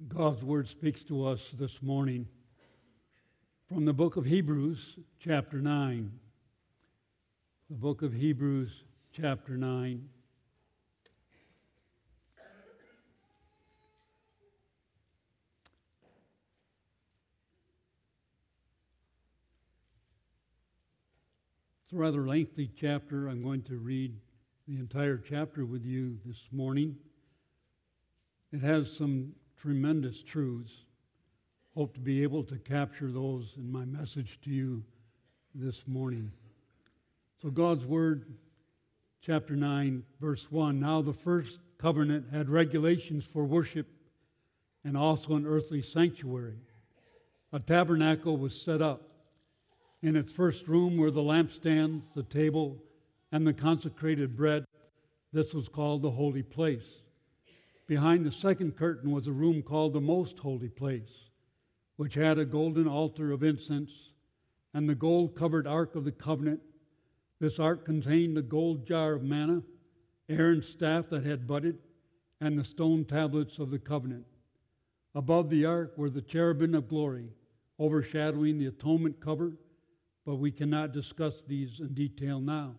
God's Word speaks to us this morning from the book of Hebrews, chapter 9. The book of Hebrews, chapter 9. It's a rather lengthy chapter. I'm going to read the entire chapter with you this morning. It has some tremendous truths. Hope to be able to capture those in my message to you this morning. So God's Word, chapter 9, verse 1. Now the first covenant had regulations for worship and also an earthly sanctuary. A tabernacle was set up. In its first room were the lampstands, the table, and the consecrated bread. This was called the holy place. Behind the second curtain was a room called the most holy place, which had a golden altar of incense and the gold-covered ark of the covenant. This ark contained the gold jar of manna, Aaron's staff that had budded, and the stone tablets of the covenant. Above the ark were the cherubim of glory, overshadowing the atonement cover, but we cannot discuss these in detail now.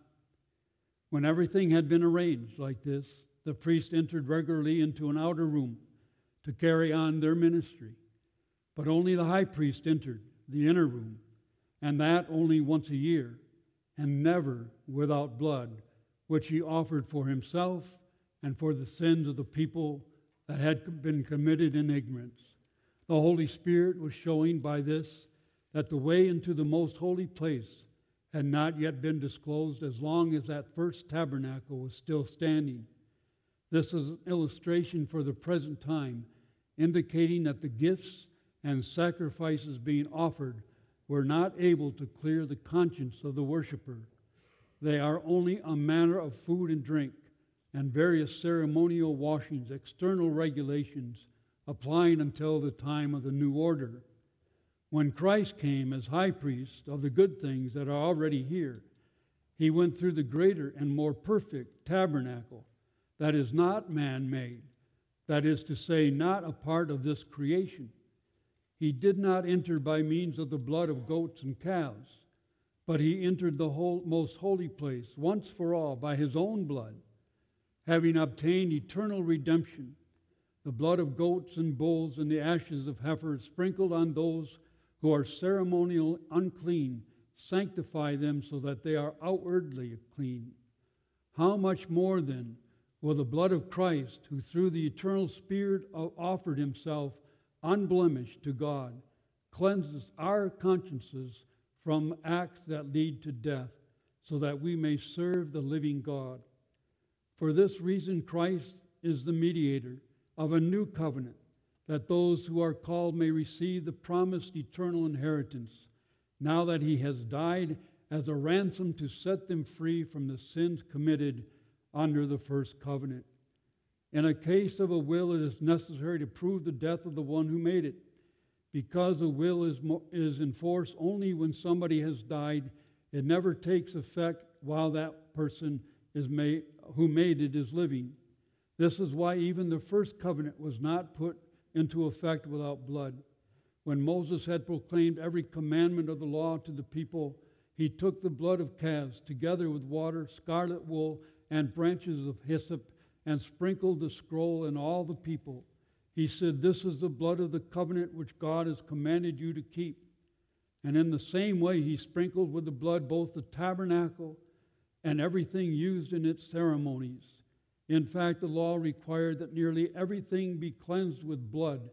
When everything had been arranged like this, the priest entered regularly into an outer room to carry on their ministry. But only the high priest entered the inner room, and that only once a year, and never without blood, which he offered for himself and for the sins of the people that had been committed in ignorance. The Holy Spirit was showing by this that the way into the most holy place had not yet been disclosed as long as that first tabernacle was still standing. This is an illustration for the present time, indicating that the gifts and sacrifices being offered were not able to clear the conscience of the worshiper. They are only a manner of food and drink and various ceremonial washings, external regulations applying until the time of the new order. When Christ came as high priest of the good things that are already here, he went through the greater and more perfect tabernacle that is not man-made, that is to say, not a part of this creation. He did not enter by means of the blood of goats and calves, but he entered the most holy place once for all by his own blood, having obtained eternal redemption. The blood of goats and bulls and the ashes of heifers sprinkled on those who are ceremonially unclean sanctify them so that they are outwardly clean. How much more then will the blood of Christ, who through the eternal Spirit offered himself unblemished to God, cleanses our consciences from acts that lead to death, so that we may serve the living God. For this reason Christ is the mediator of a new covenant, that those who are called may receive the promised eternal inheritance, now that he has died as a ransom to set them free from the sins committed under the first covenant. In a case of a will, it is necessary to prove the death of the one who made it. Because a will is in force only when somebody has died, it never takes effect while that person who made it is living. This is why even the first covenant was not put into effect without blood. When Moses had proclaimed every commandment of the law to the people, he took the blood of calves together with water, scarlet wool, and branches of hyssop, and sprinkled the scroll and all the people. He said, "This is the blood of the covenant which God has commanded you to keep." And in the same way he sprinkled with the blood both the tabernacle and everything used in its ceremonies. In fact, the law required that nearly everything be cleansed with blood,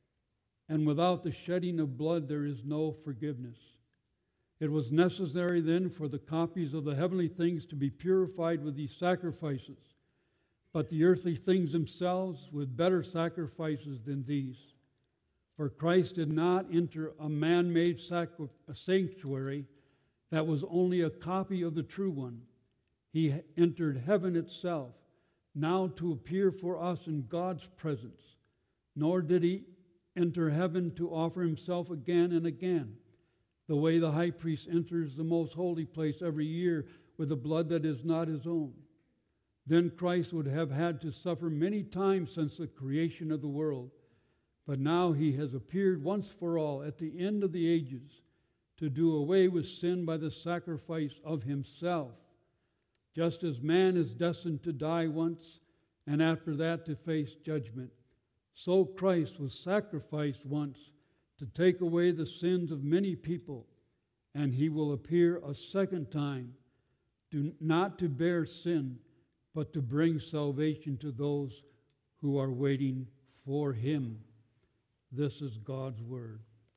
and without the shedding of blood there is no forgiveness. It was necessary then for the copies of the heavenly things to be purified with these sacrifices, but the earthly things themselves with better sacrifices than these. For Christ did not enter a man-made sanctuary that was only a copy of the true one. He entered heaven itself, now to appear for us in God's presence. Nor did he enter heaven to offer himself again and again, the way the high priest enters the most holy place every year with the blood that is not his own. Then Christ would have had to suffer many times since the creation of the world. But now he has appeared once for all at the end of the ages to do away with sin by the sacrifice of himself. Just as man is destined to die once and after that to face judgment, so Christ was sacrificed once to take away the sins of many people, and he will appear a second time, not to bear sin, but to bring salvation to those who are waiting for him. This is God's word.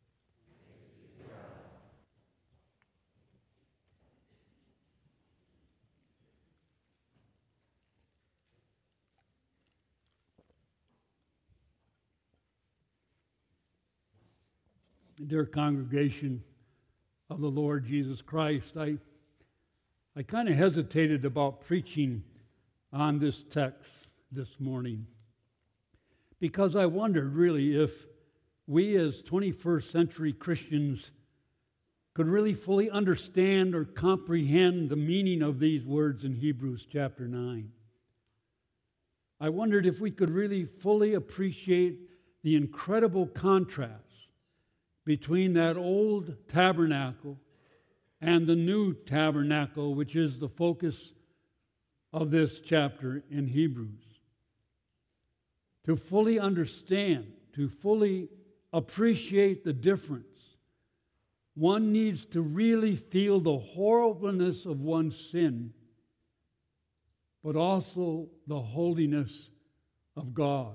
Dear congregation of the Lord Jesus Christ, I kind of hesitated about preaching on this text this morning because I wondered really if we as 21st century Christians could really fully understand or comprehend the meaning of these words in Hebrews chapter 9. I wondered if we could really fully appreciate the incredible contrast between that old tabernacle and the new tabernacle, which is the focus of this chapter in Hebrews. To fully understand, to fully appreciate the difference, one needs to really feel the horribleness of one's sin, but also the holiness of God.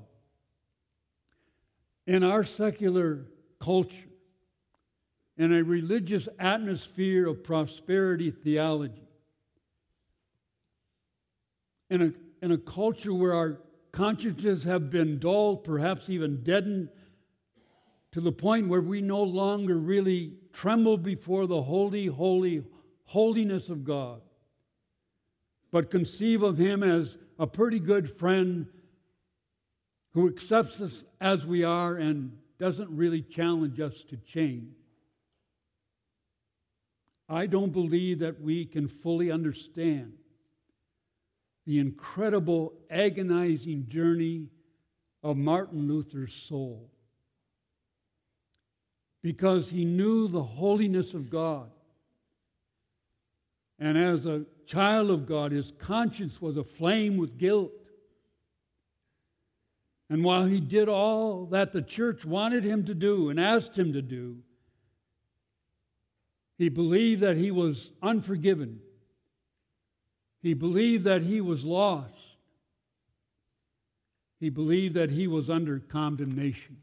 In our secular culture, in a religious atmosphere of prosperity theology, in a culture where our consciences have been dulled, perhaps even deadened, to the point where we no longer really tremble before the holiness of God, but conceive of him as a pretty good friend who accepts us as we are and doesn't really challenge us to change. I don't believe that we can fully understand the incredible, agonizing journey of Martin Luther's soul, because he knew the holiness of God. And as a child of God, his conscience was aflame with guilt. And while he did all that the church wanted him to do and asked him to do, he believed that he was unforgiven. He believed that he was lost. He believed that he was under condemnation.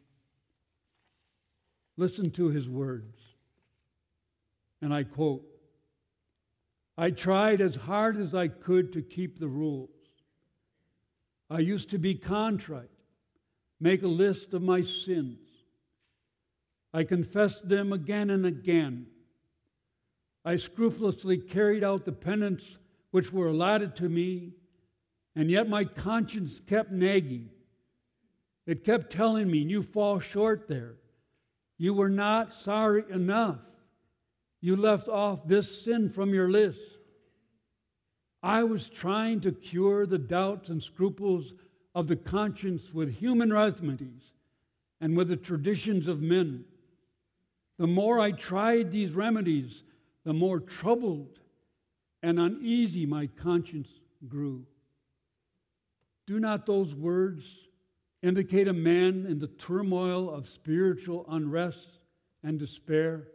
Listen to his words, and I quote, "I tried as hard as I could to keep the rules. I used to be contrite, make a list of my sins. I confessed them again and again. I scrupulously carried out the penance which were allotted to me, and yet my conscience kept nagging. It kept telling me, you fall short there. You were not sorry enough. You left off this sin from your list. I was trying to cure the doubts and scruples of the conscience with human remedies and with the traditions of men. The more I tried these remedies, the more troubled and uneasy my conscience grew." Do not those words indicate a man in the turmoil of spiritual unrest and despair?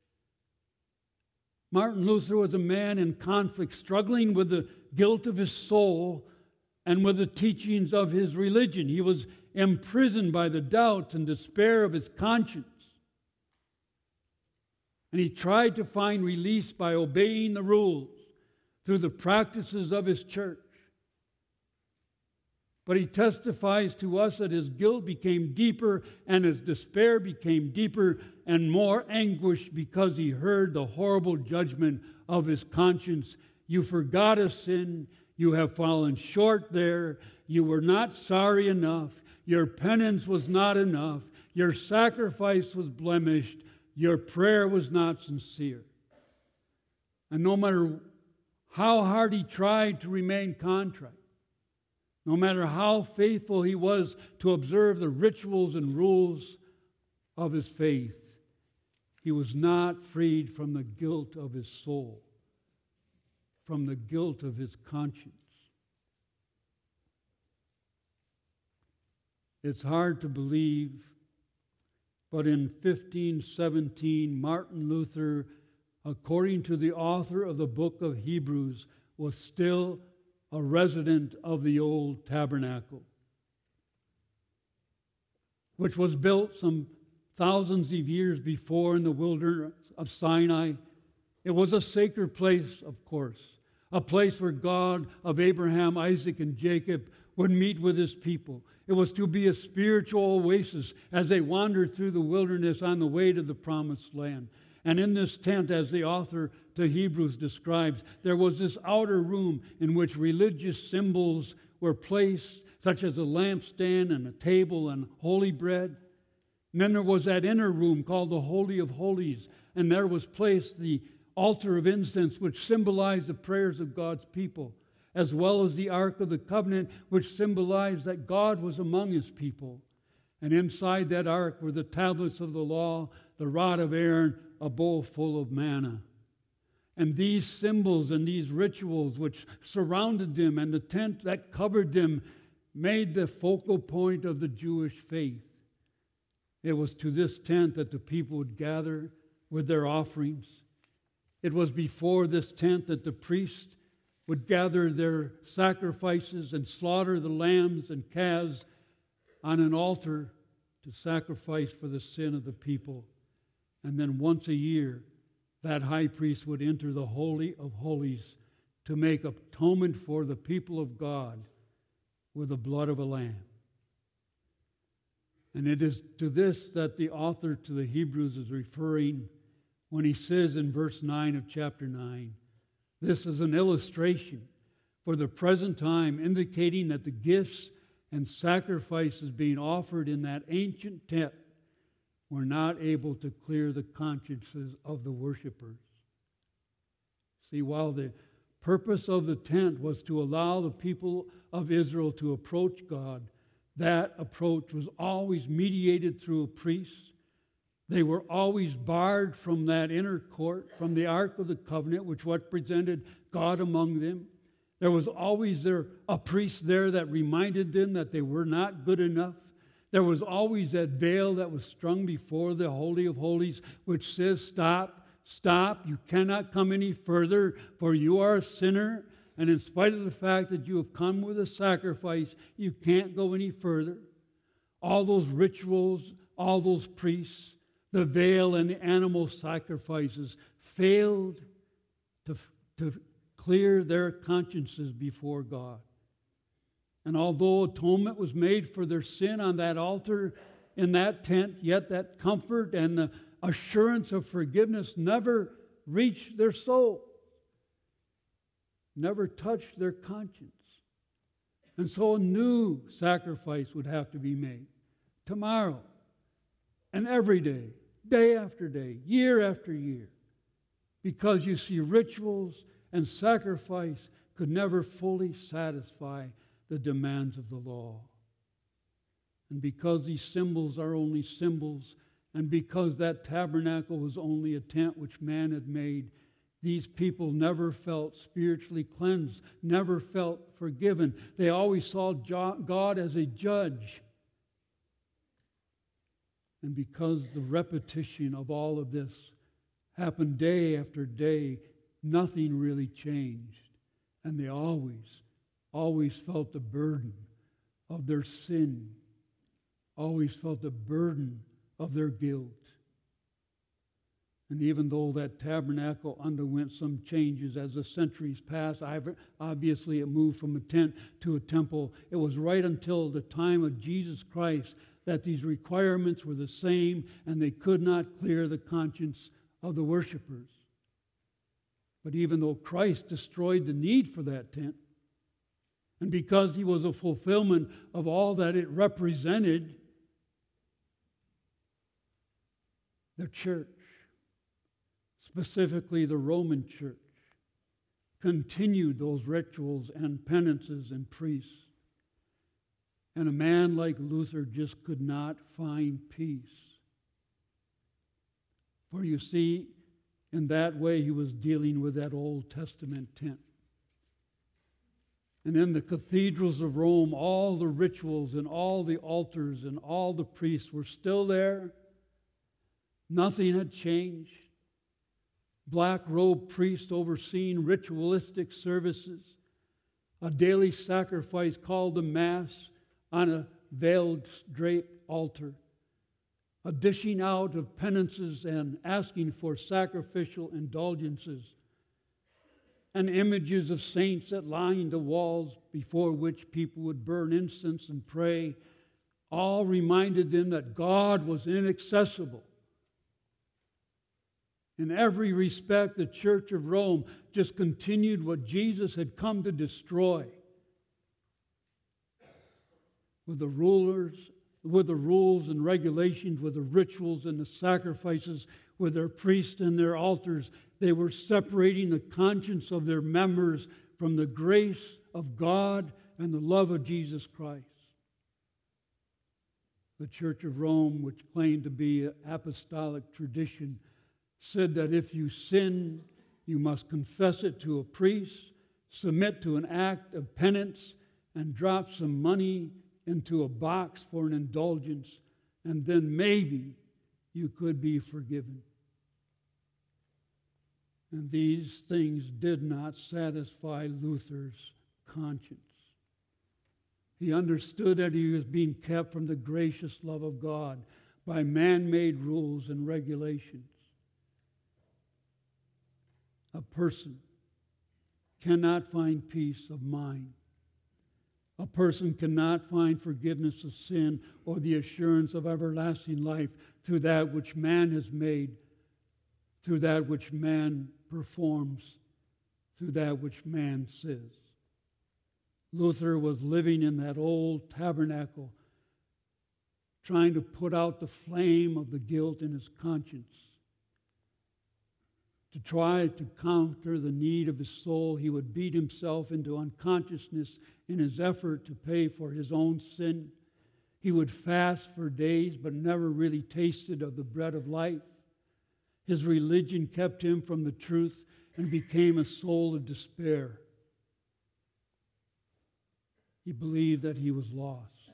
Martin Luther was a man in conflict, struggling with the guilt of his soul and with the teachings of his religion. He was imprisoned by the doubts and despair of his conscience. And he tried to find release by obeying the rules through the practices of his church. But he testifies to us that his guilt became deeper and his despair became deeper and more anguish because he heard the horrible judgment of his conscience. You forgot a sin. You have fallen short there. You were not sorry enough. Your penance was not enough. Your sacrifice was blemished. Your prayer was not sincere. And no matter how hard he tried to remain contrite, No matter how faithful he was to observe the rituals and rules of his faith, he was not freed from the guilt of his soul, from the guilt of his conscience. It's hard to believe, but in 1517, Martin Luther, according to the author of the book of Hebrews, was still a resident of the old tabernacle, which was built some thousands of years before in the wilderness of Sinai. It was a sacred place, of course, a place where God of Abraham, Isaac, and Jacob would meet with his people. It was to be a spiritual oasis as they wandered through the wilderness on the way to the promised land. And in this tent, as the author to Hebrews describes, there was this outer room in which religious symbols were placed, such as a lampstand and a table and holy bread. And then there was that inner room called the Holy of Holies, and there was placed the altar of incense, which symbolized the prayers of God's people, as well as the Ark of the Covenant, which symbolized that God was among his people. And inside that ark were the tablets of the law, the rod of Aaron, a bowl full of manna. And these symbols and these rituals which surrounded them and the tent that covered them made the focal point of the Jewish faith. It was to this tent that the people would gather with their offerings. It was before this tent that the priest would gather their sacrifices and slaughter the lambs and calves on an altar to sacrifice for the sin of the people. And then once a year, that high priest would enter the Holy of Holies to make atonement for the people of God with the blood of a lamb. And it is to this that the author to the Hebrews is referring when he says in verse 9 of chapter 9, this is an illustration for the present time, indicating that the gifts and sacrifices being offered in that ancient tent were not able to clear the consciences of the worshipers. See, while the purpose of the tent was to allow the people of Israel to approach God, that approach was always mediated through a priest. They were always barred from that inner court, from the Ark of the Covenant, which represented God among them. There was always a priest there that reminded them that they were not good enough. There was always that veil that was strung before the Holy of Holies, which says, stop, you cannot come any further, for you are a sinner. And in spite of the fact that you have come with a sacrifice, you can't go any further. All those rituals, all those priests, the veil and the animal sacrifices failed to clear their consciences before God. And although atonement was made for their sin on that altar in that tent, yet that comfort and the assurance of forgiveness never reached their soul, never touched their conscience. And so a new sacrifice would have to be made tomorrow and every day, day after day, year after year. Because you see, rituals and sacrifice could never fully satisfy the demands of the law. And because these symbols are only symbols, and because that tabernacle was only a tent which man had made, these people never felt spiritually cleansed, never felt forgiven. They always saw God as a judge. And because the repetition of all of this happened day after day, nothing really changed. And they always felt the burden of their sin, always felt the burden of their guilt. And even though that tabernacle underwent some changes as the centuries passed, obviously it moved from a tent to a temple. It was right until the time of Jesus Christ that these requirements were the same, and they could not clear the conscience of the worshipers. But even though Christ destroyed the need for that tent, and because he was a fulfillment of all that it represented, the church, specifically the Roman church, continued those rituals and penances and priests. And a man like Luther just could not find peace. For you see, in that way he was dealing with that Old Testament tent. And in the cathedrals of Rome, all the rituals and all the altars and all the priests were still there. Nothing had changed. Black-robed priests overseeing ritualistic services, a daily sacrifice called the Mass on a veiled draped altar, a dishing out of penances and asking for sacrificial indulgences, and images of saints that lined the walls before which people would burn incense and pray, all reminded them that God was inaccessible. In every respect, the Church of Rome just continued what Jesus had come to destroy. With the rules and regulations, with the rituals and the sacrifices, with their priests and their altars, they were separating the conscience of their members from the grace of God and the love of Jesus Christ. The Church of Rome, which claimed to be an apostolic tradition, said that if you sin, you must confess it to a priest, submit to an act of penance, and drop some money into a box for an indulgence, and then maybe you could be forgiven. And these things did not satisfy Luther's conscience. He understood that he was being kept from the gracious love of God by man-made rules and regulations. A person cannot find peace of mind. A person cannot find forgiveness of sin or the assurance of everlasting life through that which man has made, through that which man performs, through that which man says. Luther was living in that old tabernacle, trying to put out the flame of the guilt in his conscience. To try to counter the need of his soul, he would beat himself into unconsciousness in his effort to pay for his own sin. He would fast for days, but never really tasted of the bread of life. His religion kept him from the truth and became a soul of despair. He believed that he was lost.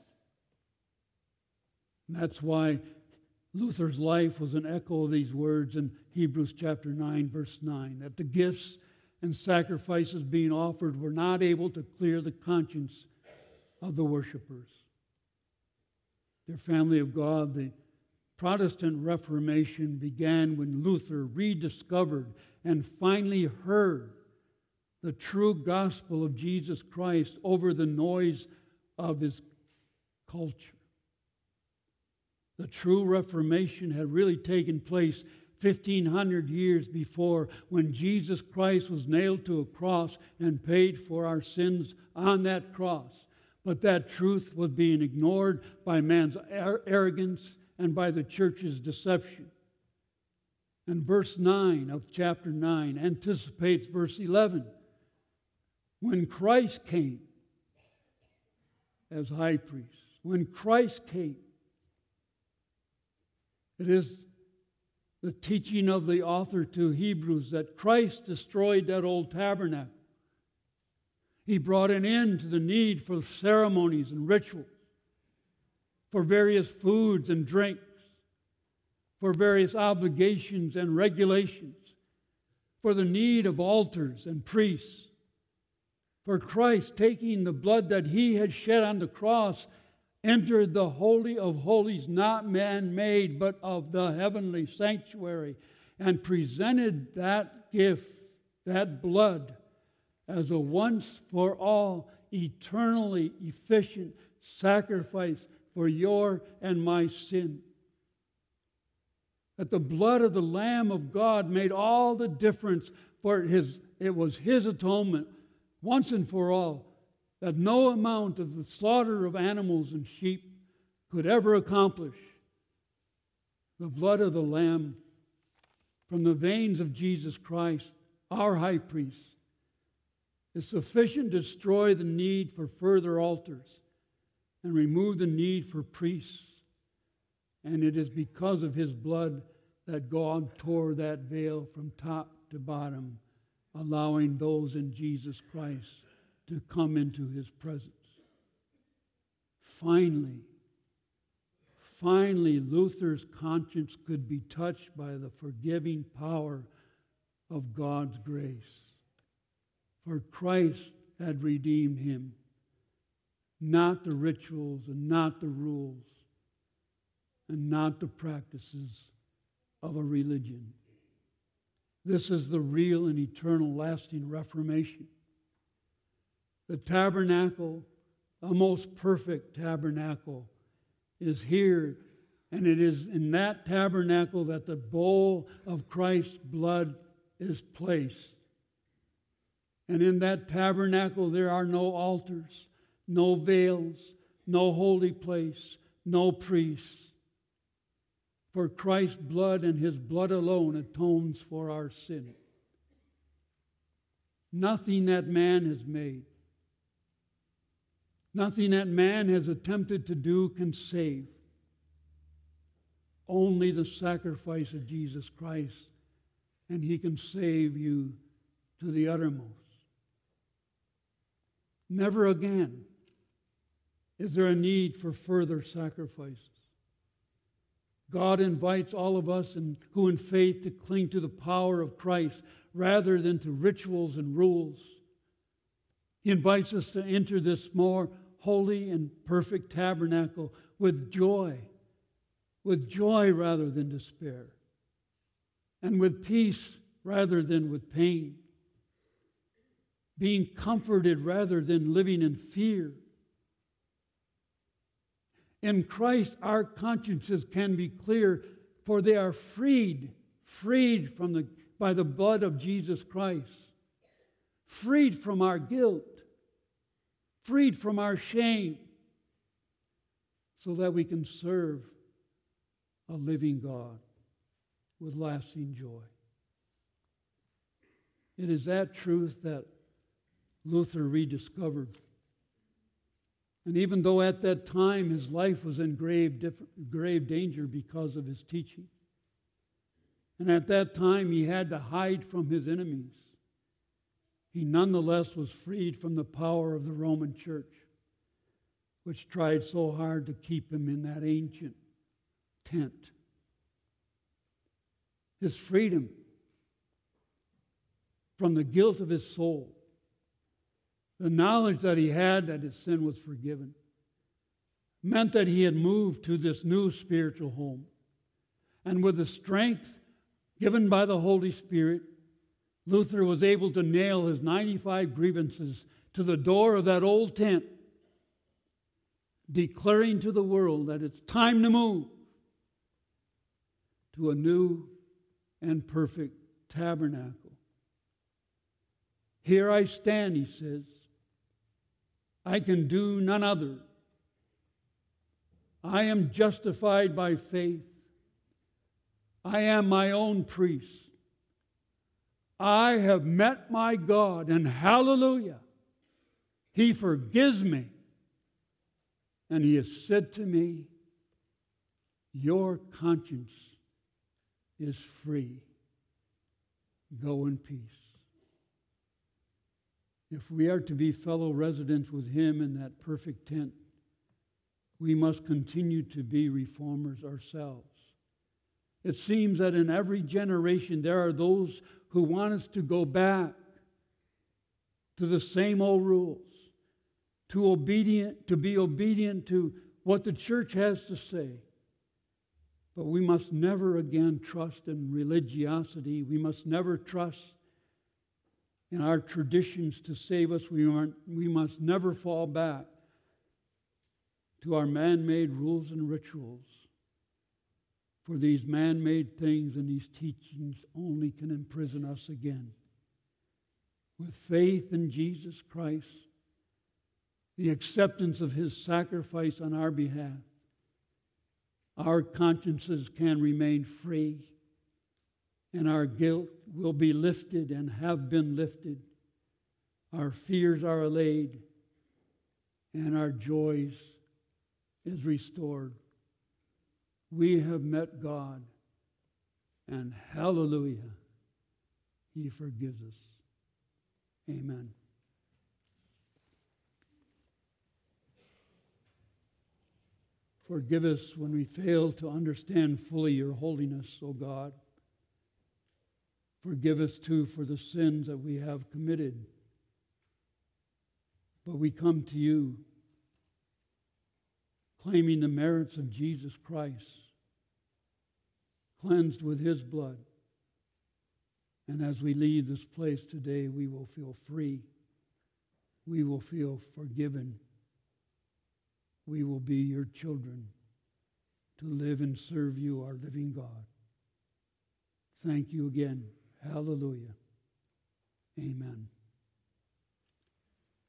And that's why Luther's life was an echo of these words in Hebrews chapter 9, verse 9, that the gifts and sacrifices being offered were not able to clear the conscience of the worshipers. Dear family of God, the Protestant Reformation began when Luther rediscovered and finally heard the true gospel of Jesus Christ over the noise of his culture. The true Reformation had really taken place 1,500 years before, when Jesus Christ was nailed to a cross and paid for our sins on that cross. But that truth was being ignored by man's arrogance and by the church's deception. And verse 9 of chapter 9 anticipates verse 11. When Christ came as high priest, when Christ came, it is the teaching of the author to Hebrews that Christ destroyed that old tabernacle. He brought an end to the need for ceremonies and rituals, for various foods and drinks, for various obligations and regulations, for the need of altars and priests. For Christ, taking the blood that he had shed on the cross, entered the Holy of Holies, not man-made, but of the heavenly sanctuary, and presented that gift, that blood, as a once-for-all, eternally efficient sacrifice for your and my sin. That the blood of the Lamb of God made all the difference, for it was his atonement, once and for all, that no amount of the slaughter of animals and sheep could ever accomplish. The blood of the Lamb from the veins of Jesus Christ, our high priest, is sufficient to destroy the need for further altars and removed the need for priests. And it is because of his blood that God tore that veil from top to bottom, allowing those in Jesus Christ to come into his presence. Finally, Luther's conscience could be touched by the forgiving power of God's grace. For Christ had redeemed him, not the rituals and not the rules and not the practices of a religion. This is the real and eternal lasting Reformation. The tabernacle, a most perfect tabernacle, is here, and it is in that tabernacle that the bowl of Christ's blood is placed. And in that tabernacle there are no altars, no veils, no holy place, no priests. For Christ's blood and his blood alone atones for our sin. Nothing that man has made, nothing that man has attempted to do can save. Only the sacrifice of Jesus Christ, and he can save you to the uttermost. Never again is there a need for further sacrifices. God invites all of us who in faith to cling to the power of Christ rather than to rituals and rules. He invites us to enter this more holy and perfect tabernacle with joy rather than despair, and with peace rather than with pain, being comforted rather than living in fear. In Christ, our consciences can be clear, for they are freed by the blood of Jesus Christ, freed from our guilt, freed from our shame, so that we can serve a living God with lasting joy. It is that truth that Luther rediscovered. And even though at that time his life was in grave danger because of his teaching, and at that time he had to hide from his enemies, he nonetheless was freed from the power of the Roman Church, which tried so hard to keep him in that ancient tent. His freedom from the guilt of his soul, the knowledge that he had that his sin was forgiven, meant that he had moved to this new spiritual home. And with the strength given by the Holy Spirit, Luther was able to nail his 95 grievances to the door of that old tent, declaring to the world that it's time to move to a new and perfect tabernacle. Here I stand, he says. I can do none other. I am justified by faith. I am my own priest. I have met my God, and hallelujah, he forgives me. And he has said to me, your conscience is free. Go in peace. If we are to be fellow residents with him in that perfect tent, we must continue to be reformers ourselves. It seems that in every generation there are those who want us to go back to the same old rules, to be obedient to what the church has to say. But we must never again trust in religiosity. We must never trust in our traditions to save us. We must never fall back to our man-made rules and rituals. For these man-made things and these teachings only can imprison us again. With faith in Jesus Christ, the acceptance of his sacrifice on our behalf, our consciences can remain free, and our guilt will be lifted and have been lifted. Our fears are allayed, and our joys is restored. We have met God, and hallelujah, He forgives us. Amen. Forgive us when we fail to understand fully your holiness, O God. Forgive us, too, for the sins that we have committed. But we come to you, claiming the merits of Jesus Christ, cleansed with His blood. And as we leave this place today, we will feel free. We will feel forgiven. We will be your children to live and serve you, our living God. Thank you again. Hallelujah. Amen.